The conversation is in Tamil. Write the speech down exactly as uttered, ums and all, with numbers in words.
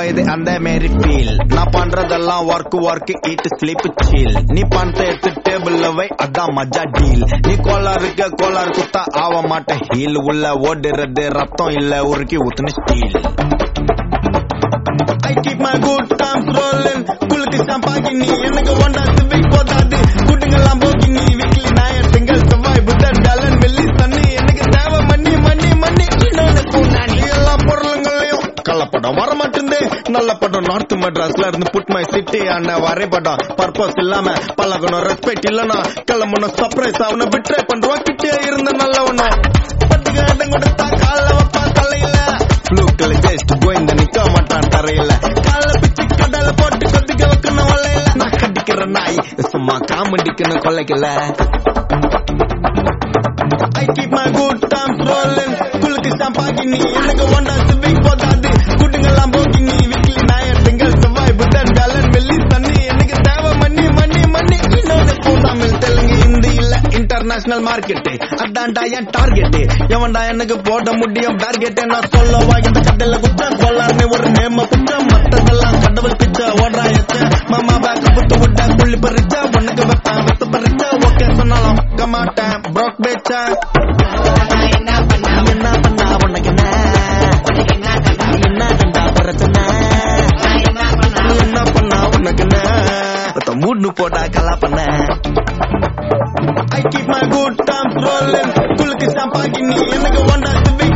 இது அந்த மாரி ஃபீல். நான் பண்றதெல்லாம் work work eat sleep seal. நீ பணத்தை எடுத்து டேபிள்ல வை அதான் மஜா டீல். நீ கோளாருக்கு கோளாறு குத்தா ஆவ மாட்டேன் ஹீல். உள்ள ஓடுறது ரத்தம் இல்ல உருக்கி ஊத்துன steel. I keep my good times rolling. குளுக்கு சாம்பாகினி எனக்கு ஒண்டா சிவிக் போதாது. குட்டுங்கெல்லாம் போகினி வீக்லி நாயர் திங்கள் செவ்வாய் புதன் வியாழன் வெள்ளி சனி. எனக்கு தேவை மண்ணி மண்ணி மண்ணி இன்னொன்னு கூண்டாணி. எல்லா பொருளுங்களையும் கள்ளப்படம் வர மாட்டேங்குது. நல்ல படம் நார்த் மெட்ராஸ்ல இருந்து புட் மை சிட்டி ஆன வரைபடம். பர்பஸ் இல்லாம பழகணும் ரெஸ்பெக்ட் இல்லனா கிளம்பணும் சர்ப்ரைஸ் ஆகணும். பிட்ரே பண்றோம் கிட்டே இருந்த நல்லவனும். பத்துக்கு இடம் கொடுத்தா கால வைப்பா தலையில. ப்ளூக்களை ஜெஸ்ட் கோயிந்த நிக்க மாட்டான் தரையில. கால பிச்சு கடல போட்டு கொதிக்க வைக்கணும் வலையில. நான் கடிக்கிற நாய் சும்மா காமெடிக்குன்னு கொள்ளைக்கல. I keep my good times rolling. குளுக்கு சாம்பாகினி எனக்கு ஒண்டா சிவிக் போதாது. குட்டுங்கெல்லாம் போகினி வீக்லி நாயர் திங்கள் செவ்வாய் புதன் வியாழன் வெள்ளி சனி. எனக்கு தேவை மண்ணி மண்ணி மண்ணி இன்னொன்னு தமிழ் தெலுங்கு ஹிந்தி இல்ல இன்டர்நேஷனல் மார்க்கெட். அதான்டா என் டார்கெட். எவன்டா எனக்கு போட முடியும் டார்கெட். நான் சொல்லவா இந்த கடையில குத்தம் சொல்லாருன்னு ஒரு நேம குத்தம். மத்ததெல்லாம் கடவுள் பிச்சை ஓடுறா எச்ச. மாமா பேக்க புட்டு விட்ட புள்ளி பறிச்ச. உனக்கு வைப்பேன் வெத்த பறிச்ச. ஓகே சொன்னாலும் மாட்டேன் ப்ரோக் பேச்ச. என்ன பண்ணா உனக்கு என்ன என்ன கண்டா பிரச்சனை. என்ன பண்ணா உனக்கு என்ன மூணு போட்டா கலா பண்ண. I keep my good times rolling. குளுக்கு சாம்பாகினி எனக்கு ஒண்டா